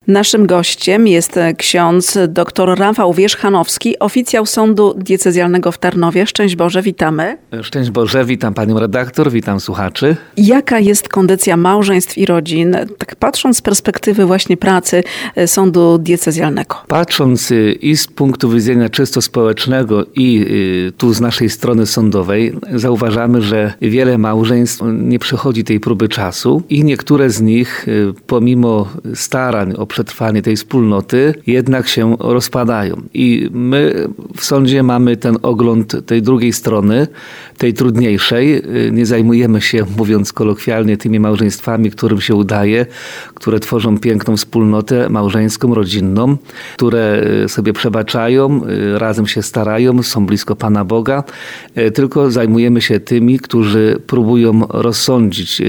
Naszym gościem jest ksiądz dr Rafał Wierzchanowski, oficjał Sądu Diecezjalnego w Tarnowie. Szczęść Boże, witamy. Szczęść Boże, witam panią redaktor, witam słuchaczy. Jaka jest kondycja małżeństw i rodzin, tak patrząc z perspektywy właśnie pracy Sądu Diecezjalnego? Patrząc i z punktu widzenia czysto społecznego i tu z naszej strony sądowej, zauważamy, że wiele małżeństw nie przechodzi tej próby czasu i niektóre z nich pomimo starań o przetrwanie tej wspólnoty jednak się rozpadają. I my w sądzie mamy ten ogląd tej drugiej strony, tej trudniejszej. Nie zajmujemy się, mówiąc kolokwialnie, tymi małżeństwami, którym się udaje, które tworzą piękną wspólnotę małżeńską, rodzinną, które sobie przebaczają, razem się starają, są blisko Pana Boga, tylko zajmujemy się tymi, którzy próbują rozsądzić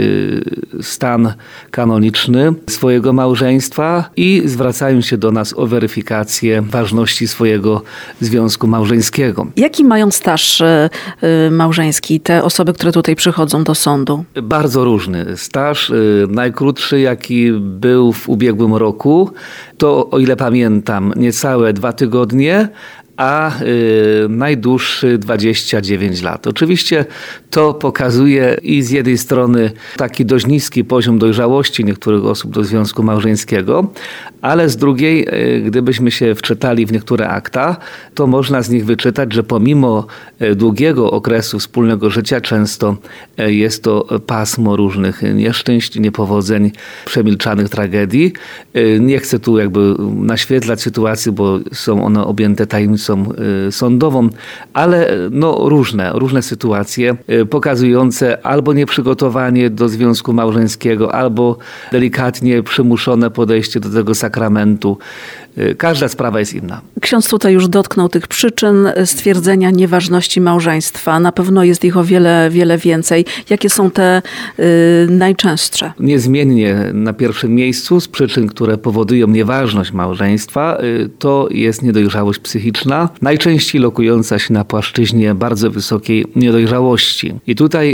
stan kanoniczny swojego małżeństwa i zwracają się do nas o weryfikację ważności swojego związku małżeńskiego. Jaki mają staż małżeński te osoby, które tutaj przychodzą do sądu? Bardzo różny. Staż najkrótszy, jaki był w ubiegłym roku, to o ile pamiętam niecałe 2 tygodnie, a najdłuższy 29 lat. Oczywiście to pokazuje i z jednej strony taki dość niski poziom dojrzałości niektórych osób do związku małżeńskiego, ale z drugiej, gdybyśmy się wczytali w niektóre akta, to można z nich wyczytać, że pomimo długiego okresu wspólnego życia często jest to pasmo różnych nieszczęść, niepowodzeń, przemilczanych tragedii. Nie chcę tu jakby naświetlać sytuacji, bo są one objęte tajemnicą sądową, ale różne sytuacje pokazujące albo nieprzygotowanie do związku małżeńskiego, albo delikatnie przymuszone podejście do tego sakramentu. Każda sprawa jest inna. Ksiądz tutaj już dotknął tych przyczyn stwierdzenia nieważności małżeństwa. Na pewno jest ich o wiele więcej. Jakie są te najczęstsze? Niezmiennie na pierwszym miejscu z przyczyn, które powodują nieważność małżeństwa, to jest niedojrzałość psychiczna, najczęściej lokująca się na płaszczyźnie bardzo wysokiej niedojrzałości. I tutaj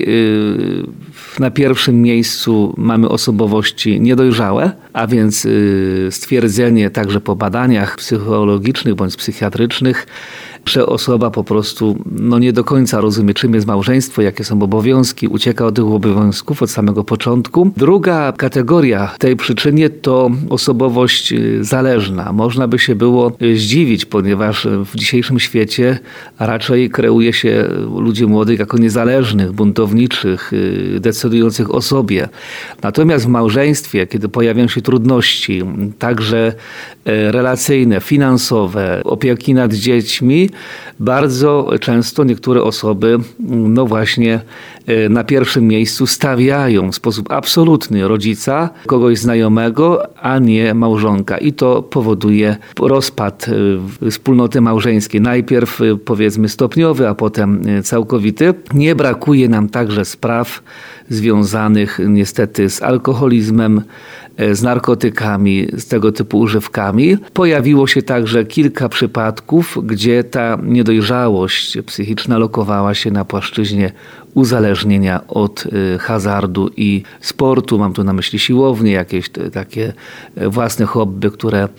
na pierwszym miejscu mamy osobowości niedojrzałe, a więc stwierdzenie także po badaniach psychologicznych bądź psychiatrycznych, że osoba po prostu nie do końca rozumie, czym jest małżeństwo, jakie są obowiązki, ucieka od tych obowiązków od samego początku. Druga kategoria tej przyczyny to osobowość zależna. Można by się było zdziwić, ponieważ w dzisiejszym świecie raczej kreuje się ludzi młodych jako niezależnych, buntowniczych, decydujących o sobie. Natomiast w małżeństwie, kiedy pojawiają się trudności, także relacyjne, finansowe, opieki nad dziećmi, bardzo często niektóre osoby właśnie na pierwszym miejscu stawiają w sposób absolutny rodzica, kogoś znajomego, a nie małżonka. I to powoduje rozpad wspólnoty małżeńskiej. Najpierw powiedzmy stopniowy, a potem całkowity. Nie brakuje nam także spraw związanych niestety z alkoholizmem, z narkotykami, z tego typu używkami. Pojawiło się także kilka przypadków, gdzie ta niedojrzałość psychiczna lokowała się na płaszczyźnie uzależnienia od hazardu i sportu. Mam tu na myśli siłownie, jakieś takie własne hobby, które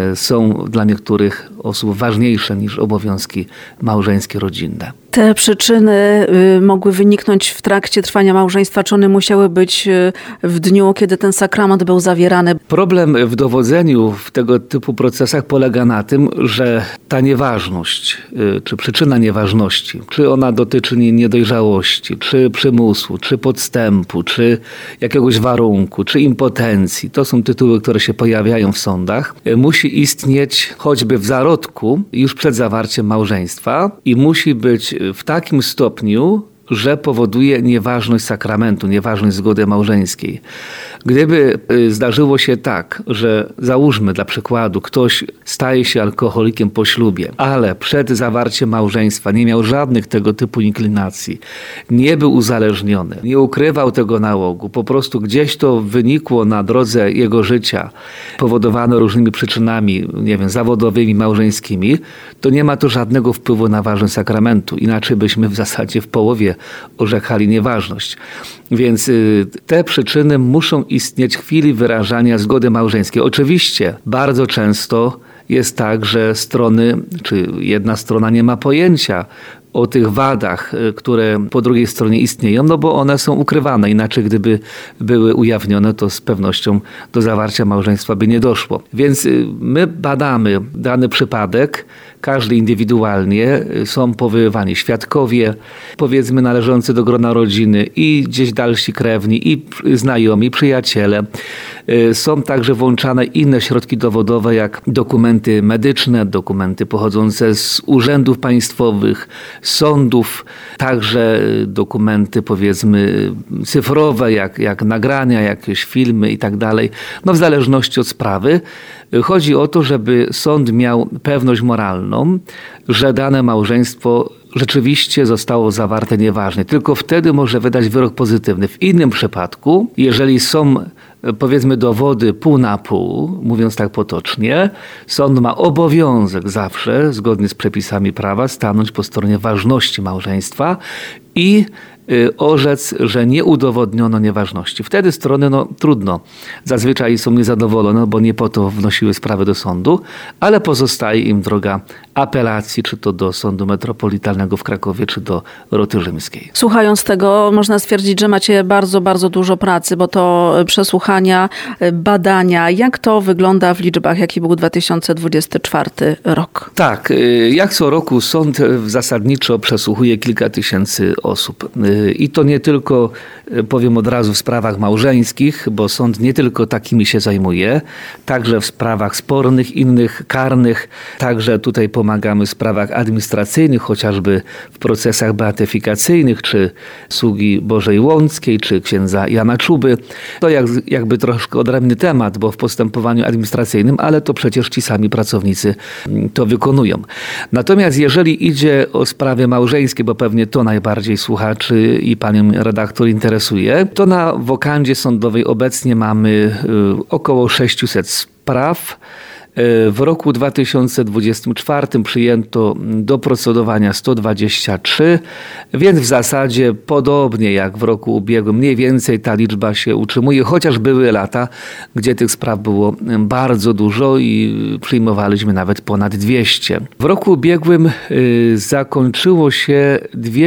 są dla niektórych osób ważniejsze niż obowiązki małżeńskie, rodzinne. Te przyczyny mogły wyniknąć w trakcie trwania małżeństwa, czy one musiały być w dniu, kiedy ten sakrament był zawierany? Problem w dowodzeniu w tego typu procesach polega na tym, że ta nieważność, czy przyczyna nieważności, czy ona dotyczy niedojrzałości, czy przymusu, czy podstępu, czy jakiegoś warunku, czy impotencji, to są tytuły, które się pojawiają w sądach, musi istnieć choćby w zarodku już przed zawarciem małżeństwa i musi być w takim stopniu, że powoduje nieważność sakramentu, nieważność zgody małżeńskiej. Gdyby zdarzyło się tak, że załóżmy dla przykładu, ktoś staje się alkoholikiem po ślubie, ale przed zawarciem małżeństwa nie miał żadnych tego typu inklinacji, nie był uzależniony, nie ukrywał tego nałogu, po prostu gdzieś to wynikło na drodze jego życia, powodowane różnymi przyczynami, zawodowymi, małżeńskimi, to nie ma to żadnego wpływu na ważność sakramentu. Inaczej byśmy w zasadzie w połowie orzekali nieważność. Więc te przyczyny muszą istnieć chwili wyrażania zgody małżeńskiej. Oczywiście bardzo często jest tak, że strony, czy jedna strona nie ma pojęcia o tych wadach, które po drugiej stronie istnieją, no bo one są ukrywane. Inaczej gdyby były ujawnione, to z pewnością do zawarcia małżeństwa by nie doszło. Więc my badamy dany przypadek, każdy indywidualnie, są powoływani świadkowie, powiedzmy należący do grona rodziny i gdzieś dalsi krewni, i znajomi, przyjaciele. Są także włączane inne środki dowodowe, jak dokumenty medyczne, dokumenty pochodzące z urzędów państwowych, sądów, także dokumenty powiedzmy cyfrowe, jak nagrania, jakieś filmy i tak dalej. No w zależności od sprawy. Chodzi o to, żeby sąd miał pewność moralną, że dane małżeństwo rzeczywiście zostało zawarte nieważnie. Tylko wtedy może wydać wyrok pozytywny. W innym przypadku, jeżeli są powiedzmy dowody pół na pół, mówiąc tak potocznie, sąd ma obowiązek zawsze, zgodnie z przepisami prawa, stanąć po stronie ważności małżeństwa i orzec, że nie udowodniono nieważności. Wtedy strony, trudno, zazwyczaj są niezadowolone, bo nie po to wnosiły sprawy do sądu, ale pozostaje im droga apelacji, czy to do Sądu Metropolitalnego w Krakowie, czy do Roty Rzymskiej. Słuchając tego, można stwierdzić, że macie bardzo, bardzo dużo pracy, bo to przesłuchania, badania. Jak to wygląda w liczbach? Jaki był 2024 rok? Tak, jak co roku sąd zasadniczo przesłuchuje kilka tysięcy osób. I to nie tylko, powiem od razu, w sprawach małżeńskich, bo sąd nie tylko takimi się zajmuje, także w sprawach spornych, innych karnych, także tutaj pomagamy w sprawach administracyjnych, chociażby w procesach beatyfikacyjnych, czy sługi Bożej Łąckiej, czy księdza Jana Czuby. To jakby troszkę odrębny temat, bo w postępowaniu administracyjnym, ale to przecież ci sami pracownicy to wykonują. Natomiast jeżeli idzie o sprawy małżeńskie, bo pewnie to najbardziej słuchaczy i panią redaktor interesuje, to na wokandzie sądowej obecnie mamy około 600 spraw. W roku 2024 przyjęto do procedowania 123, więc w zasadzie podobnie jak w roku ubiegłym, mniej więcej ta liczba się utrzymuje, chociaż były lata, gdzie tych spraw było bardzo dużo i przyjmowaliśmy nawet ponad 200. W roku ubiegłym zakończyło się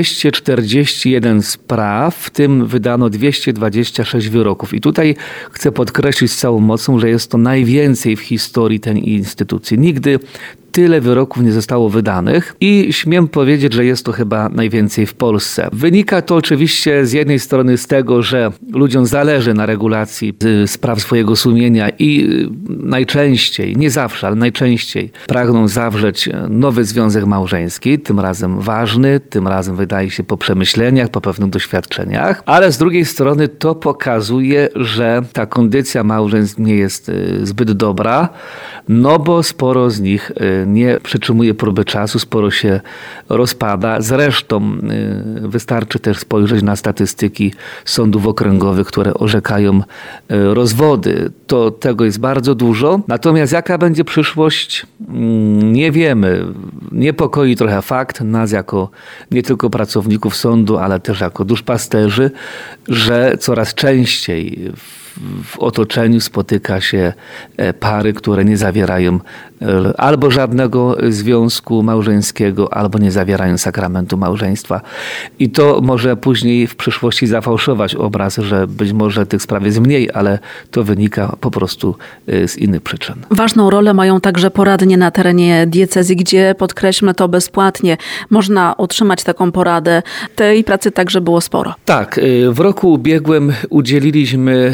241 spraw, w tym wydano 226 wyroków. I tutaj chcę podkreślić z całą mocą, że jest to najwięcej w historii tej instytucji. Nigdy tyle wyroków nie zostało wydanych i śmiem powiedzieć, że jest to chyba najwięcej w Polsce. Wynika to oczywiście z jednej strony z tego, że ludziom zależy na regulacji spraw swojego sumienia i najczęściej, nie zawsze, ale najczęściej pragną zawrzeć nowy związek małżeński, tym razem ważny, tym razem wydaje się po przemyśleniach, po pewnych doświadczeniach, ale z drugiej strony to pokazuje, że ta kondycja małżeństw nie jest zbyt dobra, no bo sporo z nich nie przytrzymuje próby czasu, sporo się rozpada. Zresztą wystarczy też spojrzeć na statystyki sądów okręgowych, które orzekają rozwody. To tego jest bardzo dużo. Natomiast jaka będzie przyszłość? Nie wiemy. Niepokoi trochę fakt nas jako nie tylko pracowników sądu, ale też jako duszpasterzy, że coraz częściej w otoczeniu spotyka się pary, które nie zawierają albo żadnego związku małżeńskiego, albo nie zawierają sakramentu małżeństwa. I to może później w przyszłości zafałszować obraz, że być może tych spraw jest mniej, ale to wynika po prostu z innych przyczyn. Ważną rolę mają także poradnie na terenie diecezji, gdzie, podkreślmy to, bezpłatnie można otrzymać taką poradę. Tej pracy także było sporo. Tak, w roku ubiegłym udzieliliśmy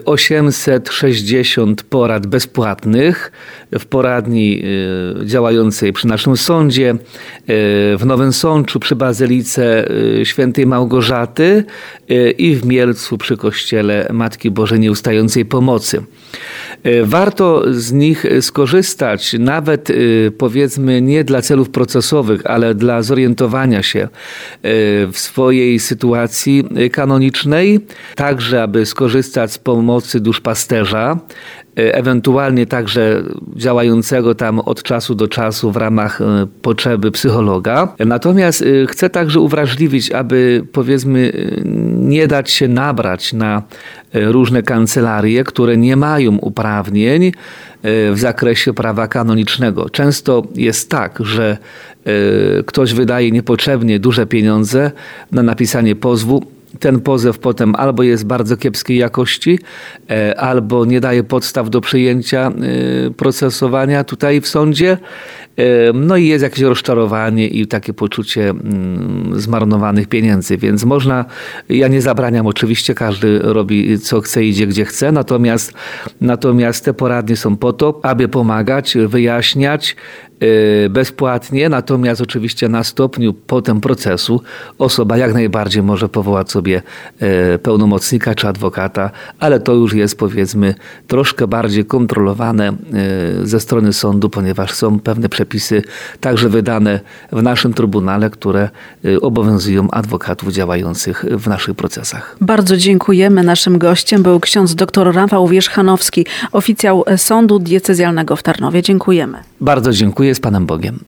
860 porad bezpłatnych w poradni działającej przy naszym sądzie, w Nowym Sączu, przy Bazylice Świętej Małgorzaty i w Mielcu przy Kościele Matki Bożej Nieustającej Pomocy. Warto z nich skorzystać, nawet powiedzmy nie dla celów procesowych, ale dla zorientowania się w swojej sytuacji kanonicznej, także aby skorzystać z pomocy duszpasterza, ewentualnie także działającego tam od czasu do czasu w ramach potrzeby psychologa. Natomiast chcę także uwrażliwić, aby powiedzmy nie dać się nabrać na różne kancelarie, które nie mają uprawnień w zakresie prawa kanonicznego. Często jest tak, że ktoś wydaje niepotrzebnie duże pieniądze na napisanie pozwu. Ten pozew potem albo jest bardzo kiepskiej jakości, albo nie daje podstaw do przyjęcia procesowania tutaj w sądzie. No i jest jakieś rozczarowanie i takie poczucie zmarnowanych pieniędzy. Więc ja nie zabraniam oczywiście, każdy robi co chce, idzie gdzie chce, natomiast te poradnie są po to, aby pomagać, wyjaśniać bezpłatnie, natomiast oczywiście na stopniu potem procesu osoba jak najbardziej może powołać sobie pełnomocnika czy adwokata, ale to już jest powiedzmy troszkę bardziej kontrolowane ze strony sądu, ponieważ są pewne przepisy także wydane w naszym Trybunale, które obowiązują adwokatów działających w naszych procesach. Bardzo dziękujemy. Naszym gościem był ksiądz dr Rafał Wierzchanowski, oficjał Sądu Diecezjalnego w Tarnowie. Dziękujemy. Bardzo dziękuję. Z Panem Bogiem.